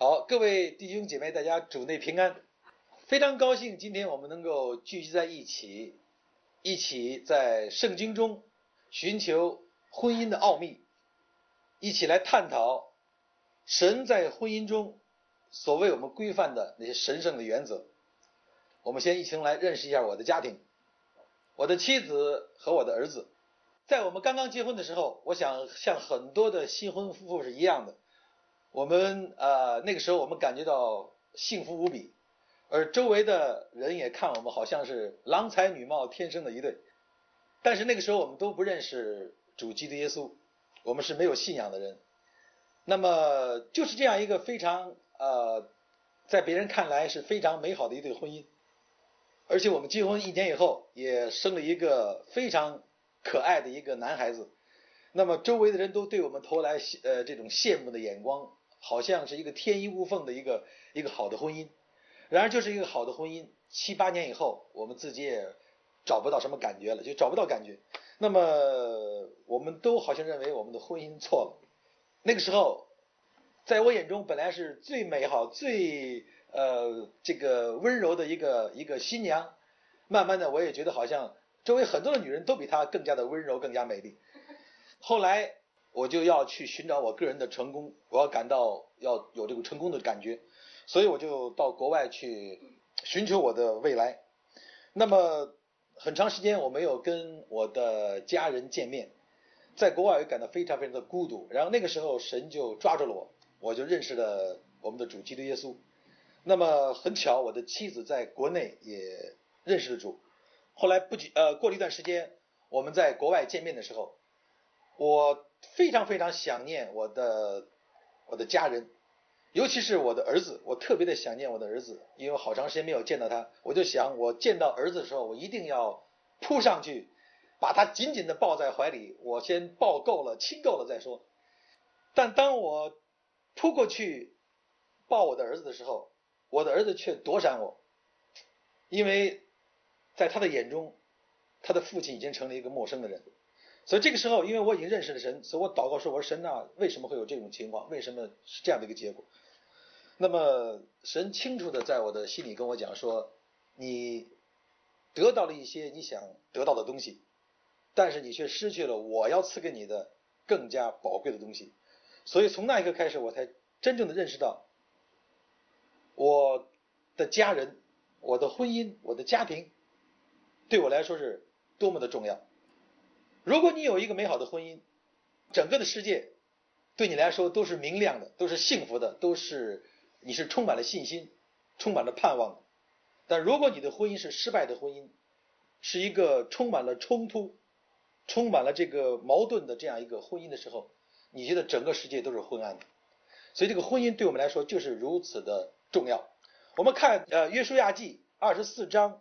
好，各位弟兄姐妹，大家主内平安。非常高兴今天我们能够聚集在一起，一起在圣经中寻求婚姻的奥秘，一起来探讨神在婚姻中所为我们规范的那些神圣的原则。我们先一起来认识一下我的家庭，我的妻子和我的儿子。在我们刚刚结婚的时候，我想像很多的新婚夫妇是一样的，我们那个时候我们感觉到幸福无比，而周围的人也看我们好像是郎才女貌天生的一对。但是那个时候我们都不认识主基督耶稣，我们是没有信仰的人。那么就是这样一个非常在别人看来是非常美好的一对婚姻。而且我们结婚1年以后也生了一个非常可爱的一个男孩子。那么周围的人都对我们投来这种羡慕的眼光，好像是一个天衣无缝的一个好的婚姻。然而就是一个好的婚姻，7、8年以后我们自己也找不到什么感觉了，就找不到感觉。那么我们都好像认为我们的婚姻错了。那个时候在我眼中本来是最美好最这个温柔的一个新娘，慢慢的我也觉得好像周围很多的女人都比她更加的温柔更加美丽。后来我就要去寻找我个人的成功，我要感到要有这个成功的感觉，所以我就到国外去寻求我的未来。那么很长时间我没有跟我的家人见面，在国外我感到非常非常的孤独。然后那个时候神就抓住了我就认识了我们的主基督耶稣。那么很巧，我的妻子在国内也认识了主。后来过了一段时间，我们在国外见面的时候，我非常非常想念我的家人，尤其是我的儿子，我特别的想念我的儿子，因为我好长时间没有见到他。我就想我见到儿子的时候，我一定要扑上去把他紧紧的抱在怀里，我先抱够了亲够了再说。但当我扑过去抱我的儿子的时候，我的儿子却躲闪我，因为在他的眼中，他的父亲已经成了一个陌生的人。所以这个时候因为我已经认识了神，所以我祷告说，我说神啊，为什么会有这种情况，为什么是这样的一个结果。那么神清楚的在我的心里跟我讲说，你得到了一些你想得到的东西，但是你却失去了我要赐给你的更加宝贵的东西。所以从那一刻开始，我才真正的认识到我的家人，我的婚姻，我的家庭对我来说是多么的重要。如果你有一个美好的婚姻，整个的世界对你来说都是明亮的，都是幸福的，你是充满了信心，充满了盼望的。但如果你的婚姻是失败的婚姻，是一个充满了冲突，充满了这个矛盾的这样一个婚姻的时候，你觉得整个世界都是昏暗的。所以这个婚姻对我们来说就是如此的重要。我们看约书亚记24章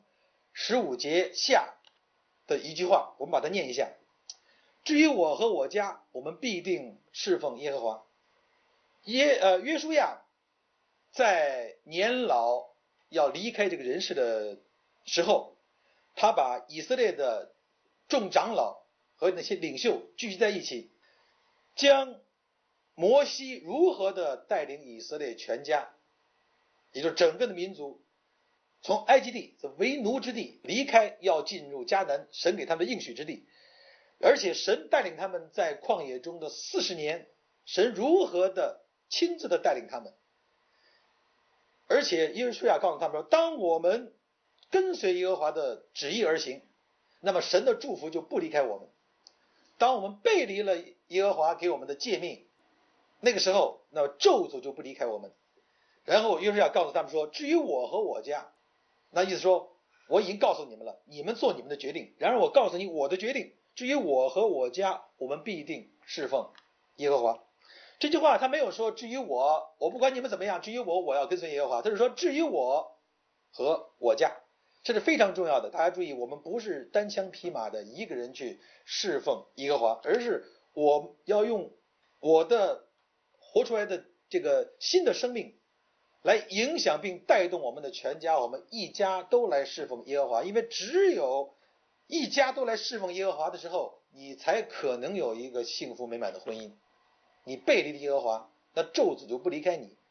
15节下的一句话，我们把它念一下。至于我和我家，我们必定侍奉耶和华。约书亚在年老要离开这个人世的时候，他把以色列的众长老和那些领袖聚集在一起，将摩西如何的带领以色列全家，也就是整个的民族，从埃及地为奴之地离开，要进入迦南神给他们的应许之地。而且神带领他们在旷野中的40年，神如何的亲自的带领他们。而且约书亚告诉他们说，当我们跟随耶和华的旨意而行，那么神的祝福就不离开我们。当我们背离了耶和华给我们的诫命，那个时候那咒诅就不离开我们。然后约书亚告诉他们说，至于我和我家，那意思说我已经告诉你们了，你们做你们的决定，然而我告诉你我的决定，至于我和我家，我们必定侍奉耶和华。这句话他没有说至于我不管你们怎么样，至于我要跟随耶和华，他是说至于我和我家，这是非常重要的。大家注意，我们不是单枪匹马的一个人去侍奉耶和华，而是我要用我的活出来的这个新的生命来影响并带动我们的全家，我们一家都来侍奉耶和华。因为只有一家都来侍奉耶和华的时候，你才可能有一个幸福美满的婚姻。你背离了耶和华，那咒诅就不离开你，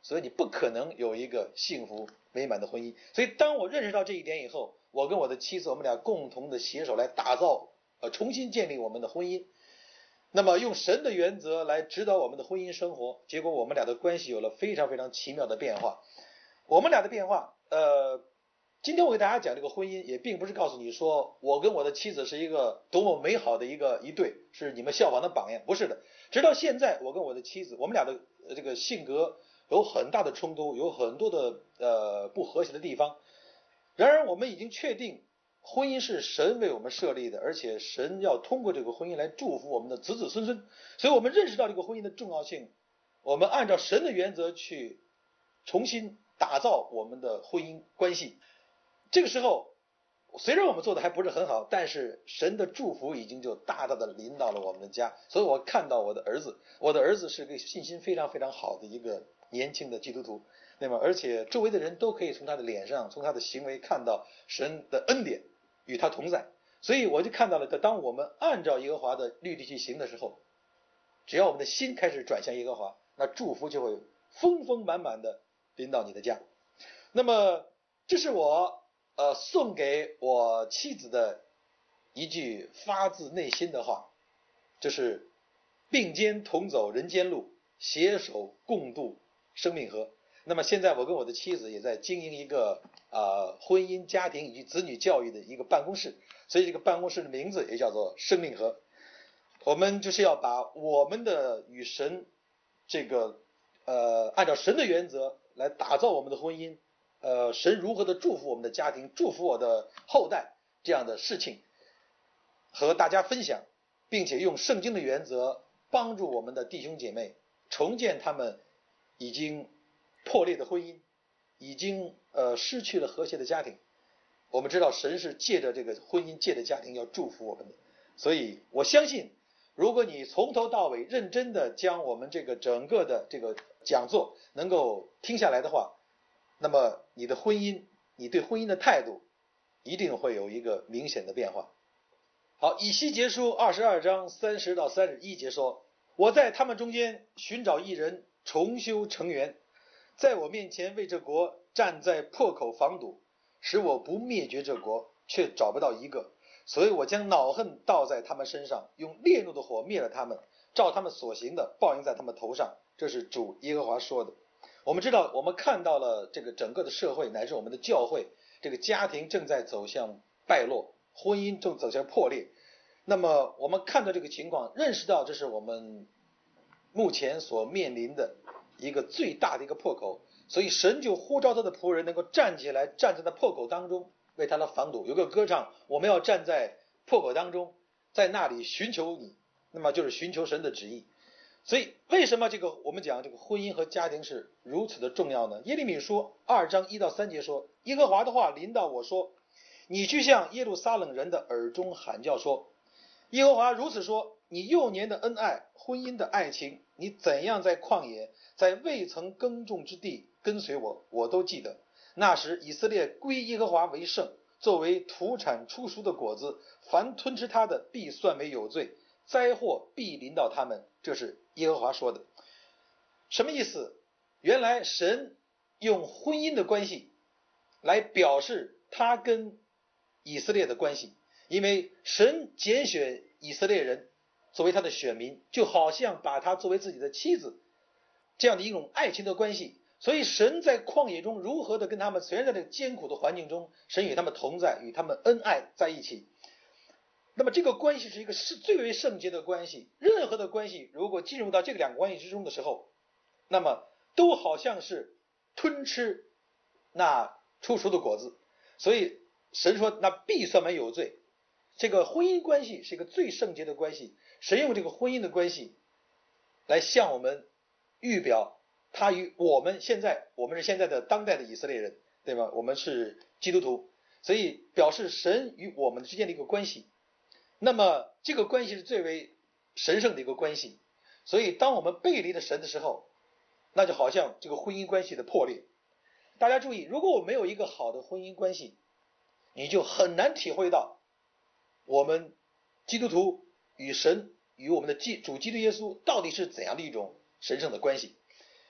所以你不可能有一个幸福美满的婚姻。所以当我认识到这一点以后，我跟我的妻子，我们俩共同的携手来打造重新建立我们的婚姻，那么用神的原则来指导我们的婚姻生活，结果我们俩的关系有了非常非常奇妙的变化。我们俩的变化今天我给大家讲这个婚姻，也并不是告诉你说我跟我的妻子是一个多么美好的一对，是你们效仿的榜样，不是的。直到现在，我跟我的妻子，我们俩的这个性格有很大的冲突，有很多的不和谐的地方。然而我们已经确定婚姻是神为我们设立的，而且神要通过这个婚姻来祝福我们的子子孙孙。所以我们认识到这个婚姻的重要性，我们按照神的原则去重新打造我们的婚姻关系。这个时候虽然我们做的还不是很好，但是神的祝福已经就大大的临到了我们的家。所以我看到我的儿子是个信心非常非常好的一个年轻的基督徒，那么而且周围的人都可以从他的脸上，从他的行为看到神的恩典与他同在。所以我就看到了，当我们按照耶和华的律例去行的时候，只要我们的心开始转向耶和华，那祝福就会丰丰满满的临到你的家。那么这是我送给我妻子的一句发自内心的话，就是并肩同走人间路，携手共度生命河。那么现在我跟我的妻子也在经营一个婚姻家庭以及子女教育的一个办公室，所以这个办公室的名字也叫做生命河。我们就是要把我们的与神这个按照神的原则来打造我们的婚姻，神如何的祝福我们的家庭，祝福我的后代这样的事情和大家分享，并且用圣经的原则帮助我们的弟兄姐妹重建他们已经破裂的婚姻，已经失去了和谐的家庭。我们知道神是借着这个婚姻，借着家庭要祝福我们的，所以我相信如果你从头到尾认真的将我们这个整个的这个讲座能够听下来的话，那么你的婚姻，你对婚姻的态度一定会有一个明显的变化。好，以西结书22章30到31节说，我在他们中间寻找一人，重修成员，在我面前为这国站在破口防堵，使我不灭绝这国，却找不到一个。所以我将恼恨倒在他们身上，用烈怒的火灭了他们，照他们所行的报应在他们头上。这是主耶和华说的。我们知道，我们看到了这个整个的社会乃至我们的教会，这个家庭正在走向败落，婚姻正走向破裂。那么我们看到这个情况，认识到这是我们目前所面临的一个最大的一个破口，所以神就呼召他的仆人能够站起来，站在那破口当中为他的防堵。有个歌唱，我们要站在破口当中，在那里寻求你，那么就是寻求神的旨意。所以为什么这个我们讲这个婚姻和家庭是如此的重要呢？耶利米书2章1到3节说，耶和华的话临到我说，你去向耶路撒冷人的耳中喊叫说，耶和华如此说，你幼年的恩爱，婚姻的爱情，你怎样在旷野，在未曾耕种之地跟随我，我都记得。那时以色列归耶和华为圣，作为土产出熟的果子，凡吞吃他的必算为有罪，灾祸必临到他们。这是耶和华说的。什么意思？原来神用婚姻的关系来表示他跟以色列的关系，因为神拣选以色列人作为他的选民，就好像把他作为自己的妻子，这样的一种爱情的关系。所以神在旷野中如何的跟他们，虽然在这个艰苦的环境中，神与他们同在，与他们恩爱在一起。那么这个关系是一个最为圣洁的关系，任何的关系如果进入到这个两个关系之中的时候，那么都好像是吞吃那出熟的果子。所以神说那必算为有罪。这个婚姻关系是一个最圣洁的关系，神用这个婚姻的关系来向我们预表他与我们是现在的当代的以色列人，对吧？我们是基督徒，所以表示神与我们之间的一个关系。那么这个关系是最为神圣的一个关系，所以当我们背离了神的时候，那就好像这个婚姻关系的破裂。大家注意，如果我没有一个好的婚姻关系，你就很难体会到我们基督徒与神与我们的主基督耶稣到底是怎样的一种神圣的关系。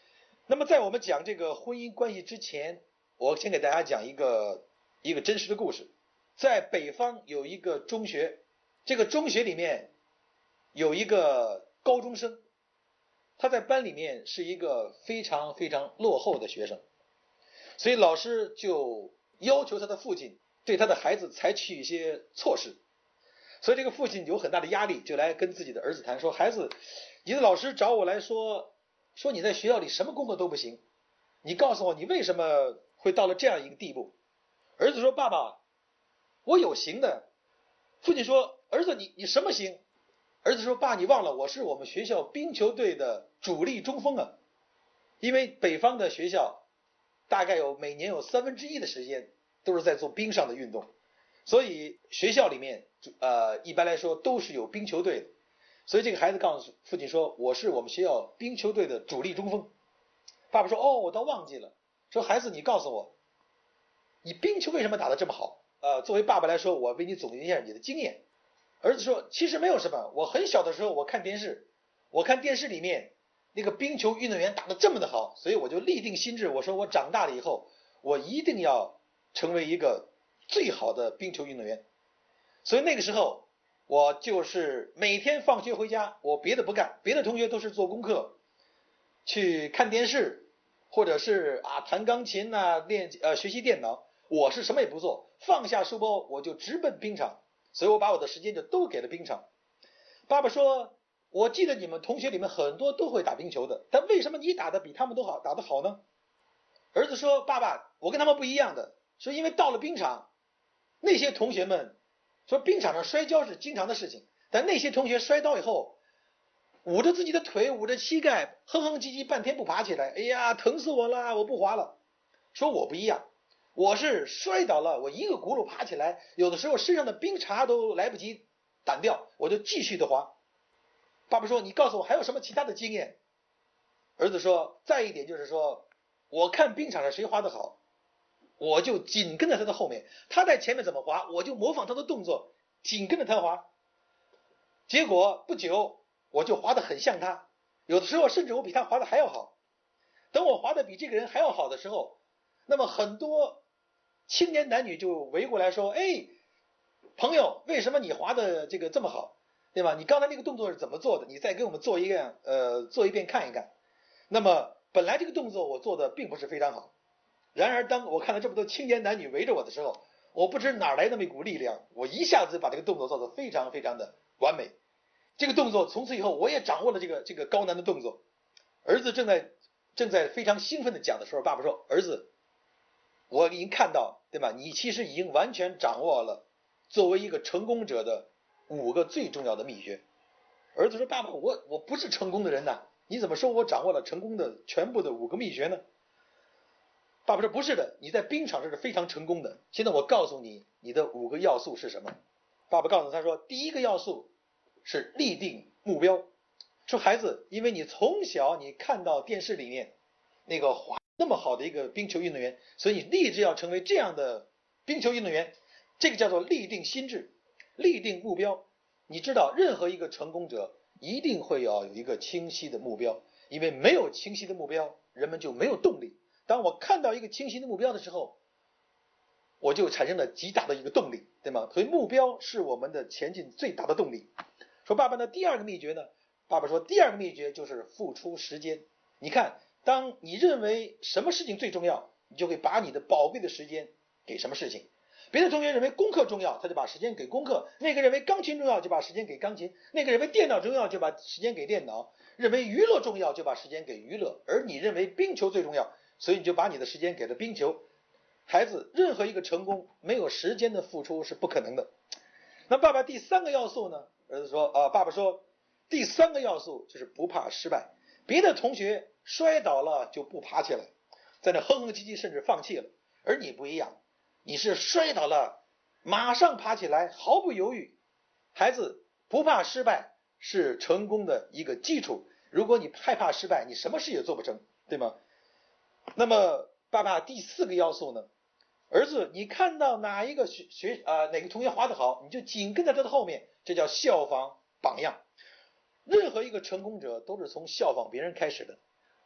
那么在我们讲这个婚姻关系之前，我先给大家讲一个真实的故事。在北方有一个中学，这个中学里面有一个高中生，他在班里面是一个非常非常落后的学生，所以老师就要求他的父亲对他的孩子采取一些措施。所以这个父亲有很大的压力，就来跟自己的儿子谈说，孩子，你的老师找我来说你在学校里什么功课都不行，你告诉我你为什么会到了这样一个地步。儿子说，爸爸，我有行的。父亲说，儿子，你什么行？儿子说，爸，你忘了我是我们学校冰球队的主力中锋啊。因为北方的学校大概每年有1/3的时间都是在做冰上的运动，所以学校里面一般来说都是有冰球队的。所以这个孩子告诉父亲说，我是我们学校冰球队的主力中锋。爸爸说，哦，我倒忘记了。说，孩子，你告诉我，你冰球为什么打得这么好？作为爸爸来说，我为你总结一下你的经验。儿子说，其实没有什么，我很小的时候我看电视，里面那个冰球运动员打得这么的好，所以我就立定心志，我说我长大了以后我一定要成为一个最好的冰球运动员。所以那个时候我就是每天放学回家，我别的不干，别的同学都是做功课，去看电视，或者是弹钢琴学习电脑，我是什么也不做，放下书包我就直奔冰场。所以我把我的时间就都给了冰场。爸爸说，我记得你们同学里面很多都会打冰球的，但为什么你打得比他们都好，打得好呢？儿子说，爸爸，我跟他们不一样的，说因为到了冰场，那些同学们说冰场上摔跤是经常的事情，但那些同学摔倒以后捂着自己的腿，捂着膝盖，哼哼唧唧半天不爬起来，哎呀，疼死我了，我不滑了。说我不一样，我是摔倒了，我一个轱辘爬起来，有的时候身上的冰碴都来不及掸掉，我就继续的滑。爸爸说，你告诉我还有什么其他的经验？儿子说，再一点就是说，我看冰场上谁滑得好，我就紧跟在他的后面，他在前面怎么滑，我就模仿他的动作，紧跟着他滑。结果不久我就滑得很像他，有的时候甚至我比他滑得还要好。等我滑得比这个人还要好的时候，那么很多青年男女就围过来说，哎，朋友，为什么你滑的这么好，对吧？你刚才那个动作是怎么做的？你再给我们做一遍看一看。那么本来这个动作我做的并不是非常好，然而当我看到这么多青年男女围着我的时候，我不知哪来那么一股力量，我一下子把这个动作做得非常非常的完美。这个动作从此以后我也掌握了这个高难的动作。儿子正在非常兴奋的讲的时候，爸爸说，儿子，我已经看到，对吧？你其实已经完全掌握了作为一个成功者的5个最重要的秘诀。儿子说，爸爸，我不是成功的人呐，你怎么说我掌握了成功的全部的5个秘诀呢？爸爸说，不是的，你在冰场上是非常成功的。现在我告诉你，你的5个要素是什么？爸爸告诉他说，第一个要素是立定目标。说，孩子，因为你从小你看到电视里面那个滑那么好的一个冰球运动员，所以你立志要成为这样的冰球运动员，这个叫做立定心智，立定目标。你知道任何一个成功者一定会要有一个清晰的目标，因为没有清晰的目标，人们就没有动力。当我看到一个清晰的目标的时候，我就产生了极大的一个动力，对吗？所以目标是我们的前进最大的动力。说，爸爸呢，第二个秘诀呢？爸爸说，第二个秘诀就是付出时间。你看，当你认为什么事情最重要，你就会把你的宝贵的时间给什么事情。别的同学认为功课重要，他就把时间给功课；那个认为钢琴重要，就把时间给钢琴；那个认为电脑重要，就把时间给电脑；认为娱乐重要，就把时间给娱乐。而你认为冰球最重要，所以你就把你的时间给了冰球。孩子，任何一个成功没有时间的付出是不可能的。那爸爸第3个要素呢？儿子说，爸爸说，第3个要素就是不怕失败。别的同学摔倒了就不爬起来，在那哼哼唧唧，甚至放弃了，而你不一样，你是摔倒了马上爬起来，毫不犹豫。孩子，不怕失败是成功的一个基础，如果你害怕失败，你什么事也做不成，对吗？那么爸爸第4个要素呢？儿子，你看到哪一个哪个同学滑得好，你就紧跟在他的后面，这叫效仿榜样。任何一个成功者都是从效仿别人开始的。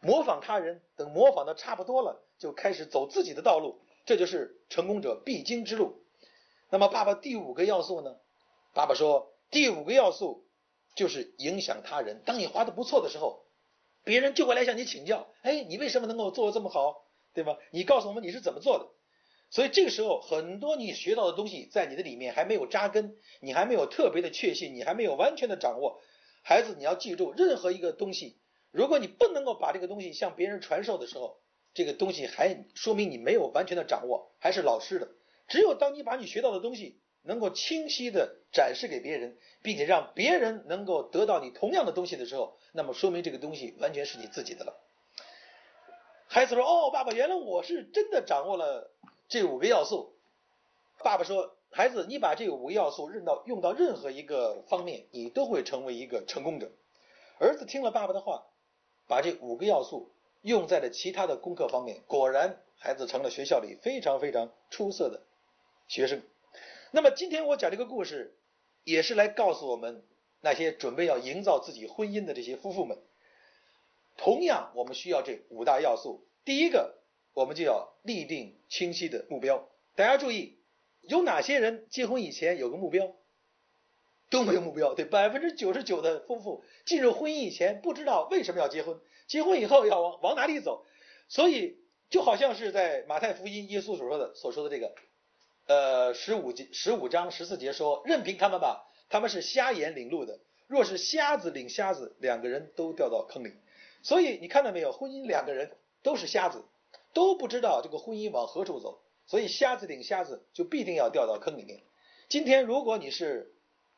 模仿他人，等模仿的差不多了，就开始走自己的道路，这就是成功者必经之路。那么爸爸第5个要素呢？爸爸说第5个要素就是影响他人。当你画得不错的时候，别人就会来向你请教，哎，你为什么能够做得这么好，对吧？你告诉我们你是怎么做的。所以这个时候很多你学到的东西在你的里面还没有扎根，你还没有特别的确信，你还没有完全的掌握。孩子，你要记住，任何一个东西，如果你不能够把这个东西向别人传授的时候，这个东西还说明你没有完全的掌握，还是老师的。只有当你把你学到的东西能够清晰的展示给别人，并且让别人能够得到你同样的东西的时候，那么说明这个东西完全是你自己的了。孩子说，哦，爸爸，原来我是真的掌握了这5个要素。爸爸说，孩子，你把这5个要素用到任何一个方面，你都会成为一个成功者。儿子听了爸爸的话，把这5个要素用在了其他的功课方面，果然孩子成了学校里非常非常出色的学生。那么今天我讲这个故事，也是来告诉我们那些准备要营造自己婚姻的这些夫妇们，同样我们需要这5大要素。第一个，我们就要立定清晰的目标。大家注意，有哪些人结婚以前有个目标？都没有目标。对， 99% 的夫妇进入婚姻以前不知道为什么要结婚，结婚以后要往哪里走。所以就好像是在马太福音耶稣所说的这个15章14节说，任凭他们吧，他们是瞎眼领路的，若是瞎子领瞎子，2个人都掉到坑里。所以你看到没有，婚姻2个人都是瞎子，都不知道这个婚姻往何处走，所以瞎子领瞎子就必定要掉到坑里面。今天如果你是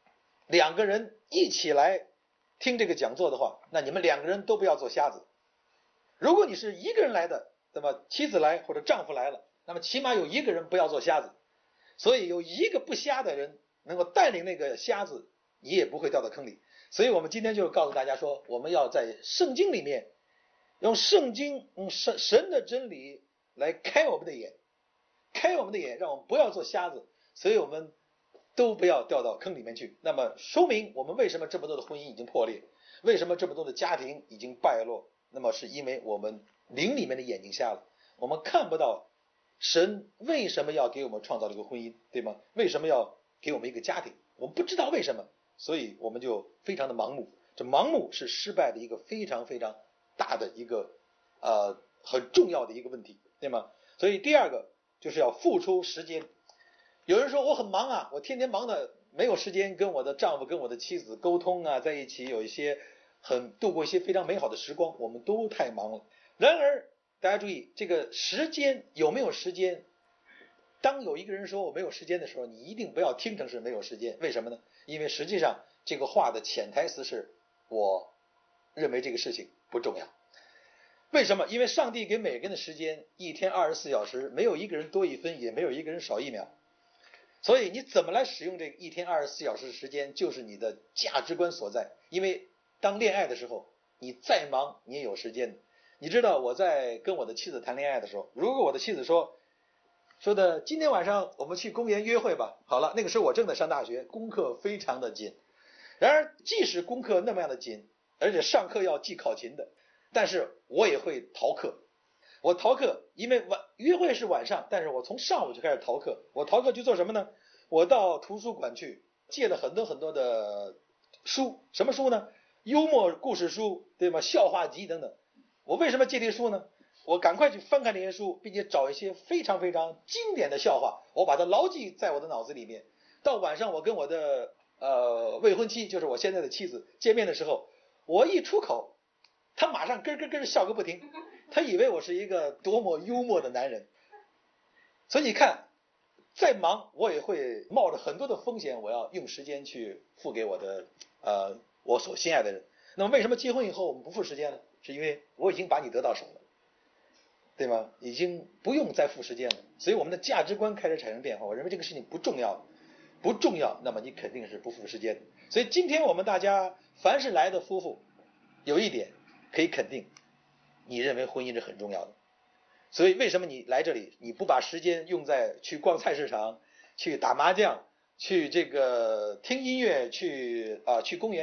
2个人一起来听这个讲座的话，那你们2个人都不要做瞎子。如果你是1个人来的，那么妻子来或者丈夫来了，那么起码有1个人不要做瞎子。所以有1个不瞎的人能够带领那个瞎子，你也不会掉到坑里。所以我们今天就告诉大家说，我们要在圣经里面用圣经神的真理来开我们的眼，开我们的眼，让我们不要做瞎子，所以我们都不要掉到坑里面去。那么说明我们为什么这么多的婚姻已经破裂，为什么这么多的家庭已经败落，那么是因为我们灵里面的眼睛瞎了，我们看不到神为什么要给我们创造这个婚姻，对吗？为什么要给我们一个家庭，我们不知道为什么，所以我们就非常的盲目。这盲目是失败的一个非常非常大的一个很重要的一个问题，对吗？所以第2个就是要付出时间。有人说我很忙啊，我天天忙的没有时间跟我的丈夫跟我的妻子沟通啊，在一起有一些度过一些非常美好的时光，我们都太忙了。然而大家注意，这个时间有没有时间，当有一个人说我没有时间的时候，你一定不要听成是没有时间。为什么呢？因为实际上这个话的潜台词是我认为这个事情不重要。为什么？因为上帝给每个人的时间1天24小时，没有1个人多1分，也没有1个人少1秒。所以你怎么来使用这个1天24小时的时间，就是你的价值观所在。因为当恋爱的时候，你再忙你也有时间的。你知道我在跟我的妻子谈恋爱的时候，如果我的妻子说的今天晚上我们去公园约会吧，好了，那个时候我正在上大学，功课非常的紧。然而即使功课那么样的紧，而且上课要记考勤的，但是我也会逃课。我逃课，因为约会是晚上，但是我从上午就开始逃课。我逃课去做什么呢？我到图书馆去借了很多很多的书。什么书呢？幽默故事书，对吗？笑话集等等。我为什么借这些书呢？我赶快去翻看这些书，并且找一些非常非常经典的笑话，我把它牢记在我的脑子里面。到晚上我跟我的未婚妻，就是我现在的妻子见面的时候，我一出口，她马上咯咯咯笑个不停，她以为我是一个多么幽默的男人。所以你看，再忙我也会冒着很多的风险，我要用时间去付给我的我所心爱的人。那么为什么结婚以后我们不付时间呢？是因为我已经把你得到手了，对吗？已经不用再付时间了。所以我们的价值观开始产生变化。我认为这个事情不重要，不重要，那么你肯定是不付时间的。所以今天我们大家凡是来的夫妇，有一点可以肯定，你认为婚姻是很重要的。所以为什么你来这里，你不把时间用在去逛菜市场，去打麻将，去这个听音乐，去公园？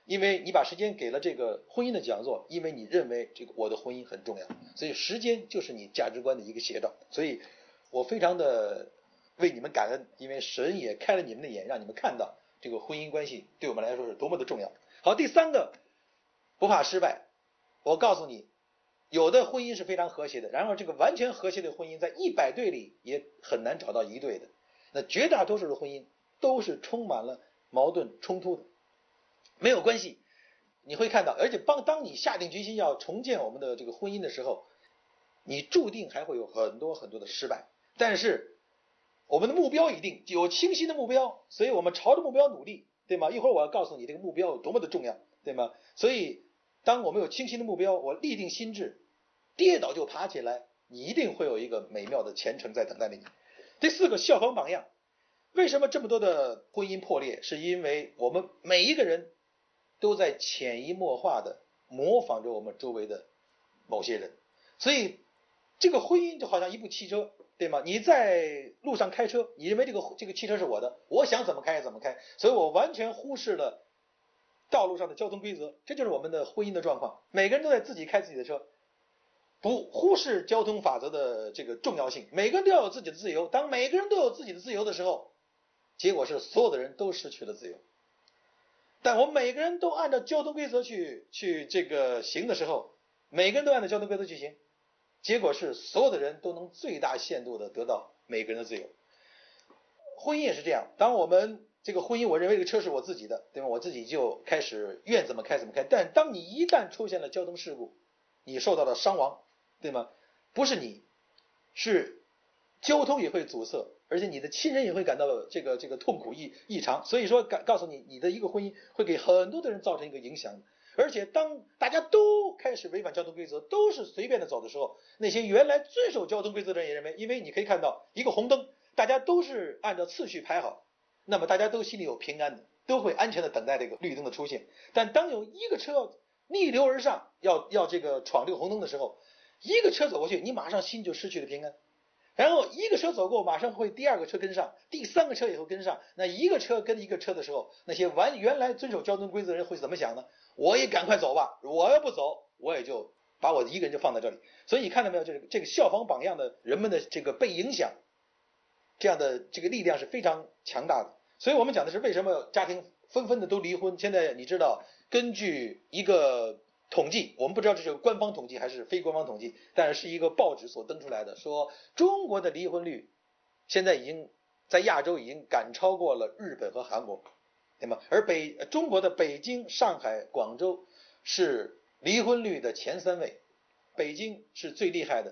因为你把时间给了这个婚姻的讲座，因为你认为这个我的婚姻很重要，所以时间就是你价值观的一个写照。所以我非常的为你们感恩，因为神也开了你们的眼，让你们看到这个婚姻关系对我们来说是多么的重要。好，第三个，不怕失败。我告诉你，有的婚姻是非常和谐的，然而这个完全和谐的婚姻在100对里也很难找到一对的。那绝大多数的婚姻都是充满了矛盾冲突的。没有关系，你会看到，而且当你下定决心要重建我们的这个婚姻的时候，你注定还会有很多很多的失败。但是我们的目标一定有清晰的目标，所以我们朝着目标努力，对吗？一会儿我要告诉你这个目标有多么的重要，对吗？所以当我们有清晰的目标，我立定心志，跌倒就爬起来，你一定会有一个美妙的前程在等待着你。第四个，效仿榜样。为什么这么多的婚姻破裂？是因为我们每一个人都在潜移默化的模仿着我们周围的某些人。所以这个婚姻就好像一部汽车，对吗？你在路上开车，你认为这个汽车是我的，我想怎么开怎么开，所以我完全忽视了道路上的交通规则。这就是我们的婚姻的状况，每个人都在自己开自己的车，不忽视交通法则的这个重要性。每个人都要有自己的自由，当每个人都有自己的自由的时候，结果是所有的人都失去了自由。但我们每个人都按照交通规则去这个行的时候，每个人都按照交通规则去行，结果是所有的人都能最大限度的得到每个人的自由。婚姻也是这样，当我们这个婚姻，我认为这个车是我自己的，对吗？我自己就开始愿怎么开怎么开。但当你一旦出现了交通事故，你受到了伤亡，对吗？不是你，是交通也会阻塞，而且你的亲人也会感到这个痛苦异常。所以说告诉你，你的一个婚姻会给很多的人造成一个影响。而且当大家都开始违反交通规则，都是随便的走的时候，那些原来遵守交通规则的人也认为，因为你可以看到一个红灯，大家都是按照次序排好，那么大家都心里有平安的，都会安全的等待这个绿灯的出现。但当有一个车逆流而上，要这个闯这个红灯的时候，一个车走过去，你马上心就失去了平安。然后一个车走过，马上会第二个车跟上，第三个车也会跟上。那一个车跟一个车的时候，那些原来遵守交通规则的人会怎么想呢？我也赶快走吧，我要不走，我也就把我一个人就放在这里。所以你看到没有，就是这个效仿榜样的人们的这个被影响，这样的这个力量是非常强大的。所以我们讲的是为什么家庭纷纷的都离婚。现在你知道，根据一个统计，我们不知道这是官方统计还是非官方统计，但是一个报纸所登出来的，说中国的离婚率现在已经在亚洲已经赶超过了日本和韩国，对吗？而中国的北京、上海、广州是离婚率的前3位，北京是最厉害的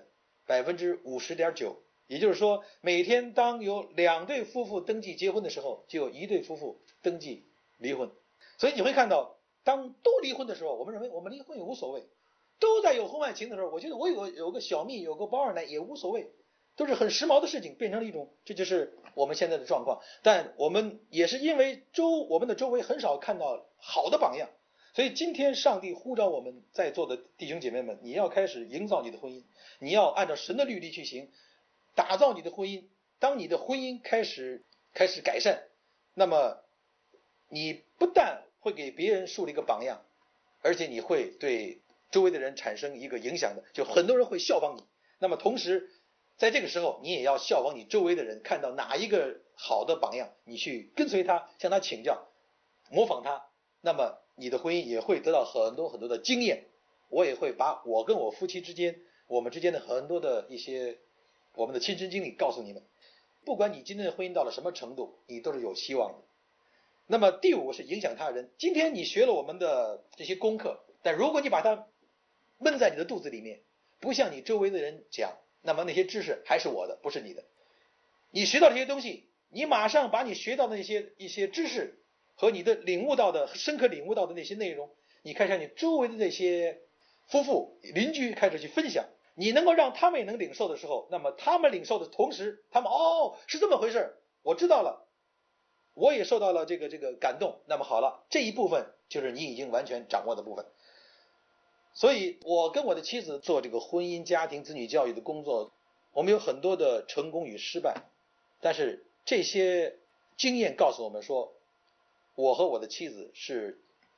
，50.9%。也就是说，每天当有2对夫妇登记结婚的时候，就有1对夫妇登记离婚。所以你会看到，当都离婚的时候，我们认为我们离婚也无所谓；都在有婚外情的时候，我觉得我有个小蜜，有个包二奶也无所谓，都是很时髦的事情，变成了一种，这就是我们现在的状况。但我们也是因为我们的周围很少看到好的榜样，所以今天上帝呼召我们在座的弟兄姐妹们，你要开始营造你的婚姻，你要按照神的律例去行，打造你的婚姻。当你的婚姻开始改善，那么你不但会给别人树立一个榜样，而且你会对周围的人产生一个影响的，就很多人会效仿你。那么同时在这个时候，你也要效仿你周围的人，看到哪一个好的榜样，你去跟随他，向他请教，模仿他，那么你的婚姻也会得到很多很多的经验。我也会把我跟我夫妻之间，我们之间的很多的一些我们的亲身经历告诉你们。不管你今天的婚姻到了什么程度，你都是有希望的。那么第5是影响他人。今天你学了我们的这些功课，但如果你把它闷在你的肚子里面，不向你周围的人讲，那么那些知识还是我的，不是你的。你学到这些东西，你马上把你学到的一些知识和你的深刻领悟到的那些内容，你开始向你周围的那些夫妇邻居开始去分享。你能够让他们也能领受的时候，那么他们领受的同时，他们是这么回事，我知道了，我也受到了这个感动。那么好了，这一部分就是你已经完全掌握的部分。所以我跟我的妻子做这个婚姻家庭子女教育的工作，我们有很多的成功与失败，但是这些经验告诉我们说，我和我的妻子是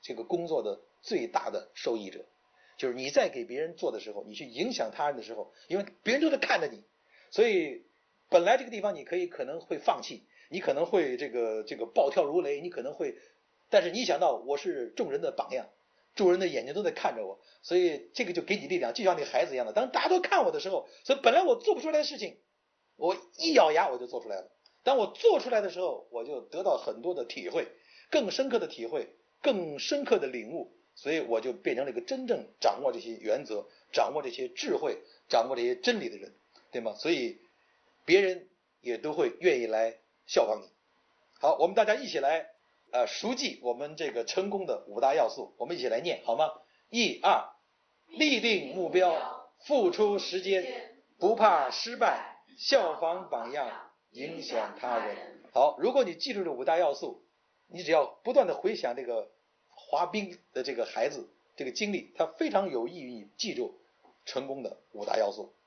这个工作的最大的受益者。就是你在给别人做的时候，你去影响他人的时候，因为别人都在看着你，所以本来这个地方你可能会放弃，你可能会这个暴跳如雷，你可能会，但是你想到我是众人的榜样，众人的眼睛都在看着我，所以这个就给你力量，就像那孩子一样的。当大家都看我的时候，所以本来我做不出来的事情，我一咬牙我就做出来了。当我做出来的时候，我就得到很多的体会，更深刻的体会，更深刻的领悟。所以我就变成了一个真正掌握这些原则、掌握这些智慧、掌握这些真理的人，对吗？所以别人也都会愿意来效仿你。好，我们大家一起来熟记我们这个成功的5大要素，我们一起来念好吗？1、2，立定目标，付出时间，不怕失败，效仿榜样，影响他人。好，如果你记住这5大要素，你只要不断的回想这个滑冰的这个孩子这个经历，它非常有益于你记住成功的5大要素。